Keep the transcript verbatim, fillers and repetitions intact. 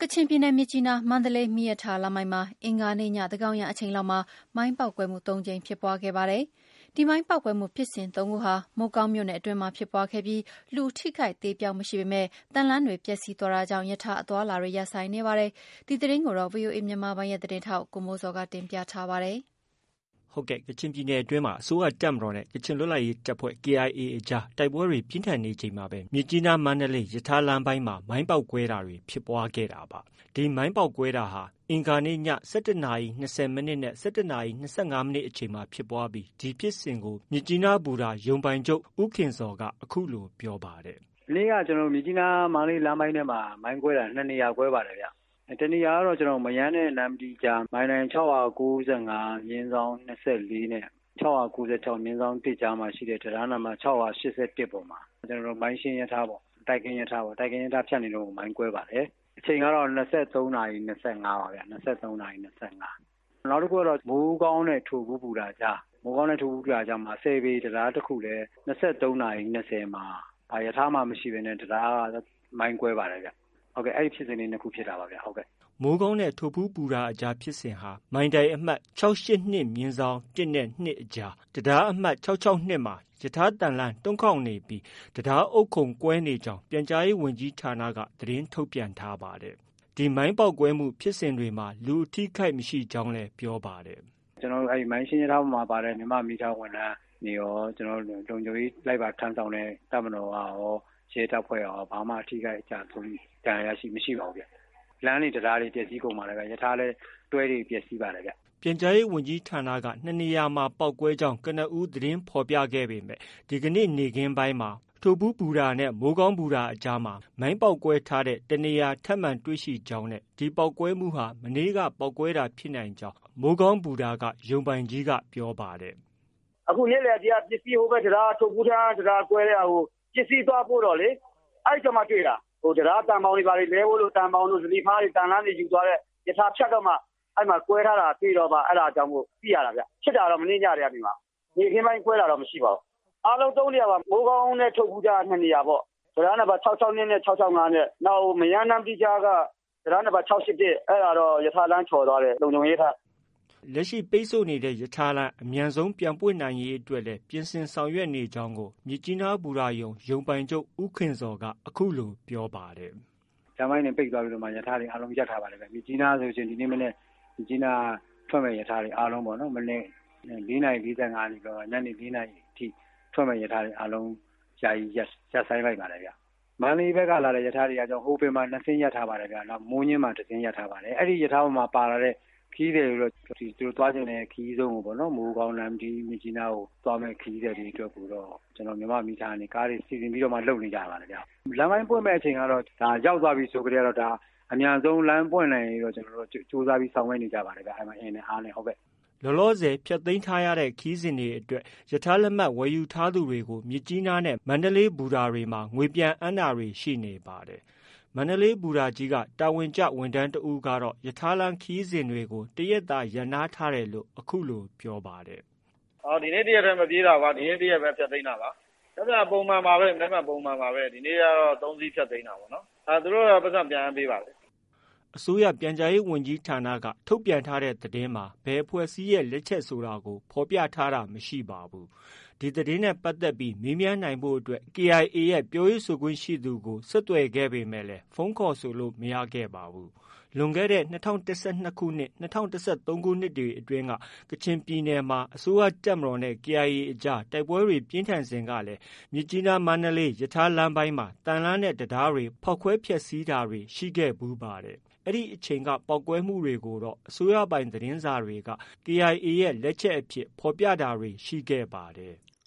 ကချင်ပြည်နယ်မြစ်ကြီးနားမန္တလေးမီးရထားလမ်းပိုင်းမှာအင်္ဂါနေ့ညသန်းခေါင်ယံအချိန်လောက်မှာမိုင်းပေါက်ကွဲမှုသုံးကြိမ်ဖြစ်ပွားခဲ့ပါတယ်။ဒီမိုင်းပေါက်ကွဲမှုဖြစ်စဉ်သုံးခုဟာမိုးကောင်းမြို့နယ်အတွင်းမှာဖြစ်ပွားခဲ့ပြီးလူထိခိုက်သေးပြောက်မရှိပေမဲ့သံလမ်းတွေပျက်စီးသွားတာကြောင့်ရထားအသွားအလာတွေရပ်ဆိုင်းနေပါတယ်။ဒီသတင်းကိုတော့ ဗွီအိုအေမြန်မာပိုင်းရဲ့သတင်းထောက်ကိုမိုးစောကတင်ပြထားပါတယ်။ဟုတ်ကဲ့ကချင်ပြည်နယ်အတွင်းမှာအစိုးရတပ်မတော်နဲ့ကချင်လွတ်လပ်ရေးတပ်ဖွဲ့ K I A အကြားတိုက်ပွဲတွေပြင်းထန်နေချိန်မှာပဲမြစ်ကြီးနားမန္တလေးရထားလမ်းပိုင်းမှာမိုင်းပေါက်ကွဲတာတွေဖြစ်ပွားခဲ့တာပါ။ဒီမိုင်းပေါက်ကွဲတာဟာအင်္ဂါနေ့ည၁၁နာရီ၂၀မိနစ်နဲ့၁၁နာရီ၂၅မိနစ်အချိန်မှာဖြစ်ပွားပြီးဒီဖြစ်စဉ်ကိုမြစ်ကြီးနားဘူတာရုံပိုင်ချုပ်ဦးခင်စောကအခုလိုပြောပါတယ်။ဒီနေ့ကကျွန်တော်မြစ်ကြီးနားမန္တလေးလမ်းပိုင်းထဲမှာမိုင်းကွဲတာနှစ်နေရာကွဲပါတယ်ဗျ။တနေရာကတော့ကျွန်တော်မယန်းနဲ့နမ်ဒီကြားမိုင်တိုင်၆၉၅မြင်းဆောင်၂၄နဲ့၆၉၆မြင်းဆောင်တစ်ကြားမှာရှိတဲ့တရားနာမှာ၆၈၁ပေါ်မှာကျွန်တော်တို့မိုင်းရှင်းရထားပေါ့တိုက်ခင်းရထားပေါ့တိုက်ခင်းရထားဖြတ်နေလို့မိုင်းကွဲပါတယ်အချိန်ကတော့၂၃နာရီ၂၅ပါဗျာ၂၃နာရီ၂၅နောက်တစ်ခုကတော့မိုးကောင်းတဲ့ထိုဘူးပူတာကြားမိုးကောင်းတဲ့ထိုဘူးပူတာကြားမှာဆယ်ပေတရားတစ်ခုလည်း၂၃နာရီ၂၀မှာရထားမှမရှိဘဲနဲ့တရားမိုင်းကွဲပါတယ်ဗျဟုတ်ကဲ့အဲ့ဒီဖြစ်စဉ်လေးနှစ်ခုဖြစ်တာပါဗျဟုတ်ကဲ့မိုးကောင်းတဲ့ထိုဖူးပူရာအကြားဖြစ်စဉ်ဟာမိုင်တိုင်အမှတ်၆၈၂မြင်းဆောင်တစ်နဲ့နှစ်အကြားတရားအမှတ်၆၆၂မှာရထားတန်လန်းတွန်းခေါင်နေပြီးတရားအုပ်ခုံကွဲနေကြောင်းပြန်ကြားရေးဝန်ကြီးဌာနကသတင်းထုတ်ပြန်ထားပါတယ်။ဒီမိုင်းပေါက်ကွဲမှုဖြစ်စဉ်တွေမှာလူအထိခိုက်မရှိကြောင်းလည်းပြောပါတယ်။ကျွန်တော်တို့အဲဒီမိုင်းရှင်းရထားမှာပါတဲ့မြမမီတာဝန်ထမ်းနေရောကျွန်တော်တို့လုံခြုံရေးလိုက်ပါထမ်းဆောင်တဲ့တပ်မတော်ကရောရဲတပ်ဖွဲ့ရောဘာမှအထိခိုက်အကျဆုံးတန်ရရှိမရှိပါဘူးဗျ။လမ်းတွေတရားတွေပျက်စီးကုန်ပါလေဗျရထားလဲတွဲတွေပျက်စီးပါလေဗျပြန်ကြားရေးဝန်ကြီးဌာနကနှစ်နေရာမှာပောက်ကွဲကြောင်းကနဦးသတင်းဖော်ပြခဲ့ပေမဲ့ဒီကနေ့နေ့ခင်းပိုင်းမှာထိုဘူးဘူရာနဲ့မိုးကောင်းဘူရာအကြားမှာမိုင်းပေါက်ကွဲထားတဲ့တနေရာထပ်မံတွေ့ရှိကြောင်းနဲ့ဒီပေါက်ကွဲမှုဟာမနေ့ကပေါက်ကွဲတာဖြစ်နိုင်ကြောင်းမိုးကောင်းဘူရာကရုံပိုင်ကြီးကပြောပါတယ်အခုနေ့လေဒီကပစ္စည်းဟိုဘက်တရားထိုဘူးထားတရားကွဲတဲ့ဟိုပစ္စည်းသွားပို့တော့လေအဲ့ကြမှာတွေ့တာဟိုတရားတန်ပေါင်းတွေပါလေလဲဖို့လို့တန်ပေါင်းတို့ဇလီဖားတွေတန်လန်းတွေယူသွားတဲ့ယထာဖြတ်တော့မှအဲ့မှာကွဲထားတာတွေ့တော့မှအဲ့ဒါကြောင့်မို့ပြရတာဗျဖြစ်တာတော့မင်းညတွေကဒီမှာနေခင်းပိုင်းကွဲတာတော့မရှိပါဘူးအားလုံးသုံးနေရာပါမိုးကောင်းနဲ့ထုတ်ဘူးကြနှစ်နေရာပေါ့တရားနံပါတ်၆၆နဲ့၆၆၅နဲ့နောက်မယန်းနမ်တိကြားကတရားနံပါတ်၆၈၁အဲ့ဒါတော့ယထာလန်းချော်သွားတယ်လုံုံရေးထားလက်ရှိပိတ်ဆို့နေတဲ့ရထားလမ်းအမြန်ဆုံးပြန်ပွင့်နိုင်ရေးအတွက်လည်းပြင်ဆင်ဆောင်ရွက်နေကြောင်းကိုမြစ်ကြီးနားဘူရာယုံရုံပိုင်ချုပ်ဦးခင်စောကအခုလိုပြောပါတယ်။ကျမိုင်းနဲ့ပိတ်သွားပြီးတော့မှရထားတွေအားလုံးရပ်ထားပါတယ်ပဲမြစ်ကြီးနားဆိုရှင်ဒီနေ့မနေ့မြစ်ကြီးနားထွက်မဲ့ရထားတွေအားလုံးပေါ့နော်မနေ့၄နာရီ၄၅နာရီတော့ညနေ၄နာရီအထိထွက်မဲ့ရထားတွေအားလုံးယာယီရပ်ရပ်ဆိုင်လိုက်ပါတယ်ဗျ။မန္တလေးဘက်ကလာတဲ့ရထားတွေကကြောင့်ဟိုဘက်မှာနှစ်စင်းရပ်ထားပါတယ်ဗျ။နောက်မိုးညင်းမှာတစ်စင်းရပ်ထားပါတယ်။အဲ့ဒီရထားပေါ်မှာပါလာတဲ့ခီးတယ်လို့ဒီသူတို့သွားခြင်းတဲ့ခီးဆုံးကိုပေါ့နော်မိုးကောင်းလမ်းဒီမြကြီးနားကိုသွားမဲ့ခီးတယ်တွေအတွက်ကိုတော့ကျွန်တော်မြန်မာမိသားနေကားတွေစီစဉ်ပြီးတော့မှလုပ်နေကြပါတယ်ဗျလမ်းပိုင်းပွင့်မဲ့အချိန်ကတော့ဒါရောက်သွားပြီဆိုကြတော့ဒါအများဆုံးလမ်းပွင့်နိုင်တော့ကျွန်တော်တို့စူးစမ်းပြီးဆောင်ရွက်နေကြပါတယ်ဗျအဲ့မှာအင်းနဲ့အားနဲ့ဟုတ်ကဲ့လောလောဆယ်ဖြတ်သိမ်းထားရတဲ့ခီးစဉ်တွေအတွက်ရထားလက်မှတ်ဝယ်ယူထားသူတွေကိုမြစ်ကြီးနားနဲ့မန္တလေးဘူတာတွေမှာငွေပြန်အမ်းတာတွေရှိနေပါတယ်မန္တလေးဘူရာကြီးကတာဝန်ကျဝန်ထမ်းတဦးကတော့ရထားလမ်းခီးစဉ်တွေကိုတရက်သာရန်နာထားတယ်လို့အခုလိုပြောပါတယ်။အော်ဒီနေ့တရက်တည်းမပြေးတာပါဒီနေ့တရက်ပဲဖြတ်သိမ်းတာပါ။ဒါကပုံမှန်ပါပဲမနေ့ကပုံမှန်ပါပဲဒီနေ့ကတော့သုံးစီးဖြတ်သိမ်းတာပေါ့နော်။အဲသူတို့ကပတ်စံပြန်ပေးပါလေ။အစိုးရပြန်ကြားရေးဝန်ကြီးဌာနကထုတ်ပြန်ထားတဲ့သတင်းမှာဘယ်အဖွဲ့အစည်းရဲ့လက်ချက်ဆိုတာကိုဖော်ပြထားတာမရှိပါဘူး။ဒီသတင်းနဲ့ပတ်သက်ပြီးမေးမြန်းနိုင်ဖို့အတွက် K I A ရဲ့ပြောရေးဆိုခွင့်ရှိသူကိုဆက်သွယ်ခဲ့ပေမဲ့လည်းဖုန်းခေါ်ဆိုလို့မရခဲ့ပါဘူး။လွန်ခဲ့တဲ့၂၀၁၂ခုနှစ်၂၀၁၃ခုနှစ်တွေအတွင်းကကချင်ပြည်နယ်မှာအစိုးရတပ်မတော်နဲ့ K I A အကြားတိုက်ပွဲတွေပြင်းထန်စဉ်ကလည်းမြစ်ကြီးနားမန္တလေးရထားလမ်းပိုင်းမှာတန်လန်းနဲ့တရားတွေဖောက်ခွဲဖျက်ဆီးတာတွေရှိခဲ့ဘူးပါတယ်။အဲ့ဒီအချိန်ကပောက်ကွဲမှုတွေကိုတော့အစိုးရပိုင်သတင်းစာတွေက K I A ရဲ့လက်ချက်အဖြစ်ဖော်ပြတာတွေရှိခဲ့ပါတယ်။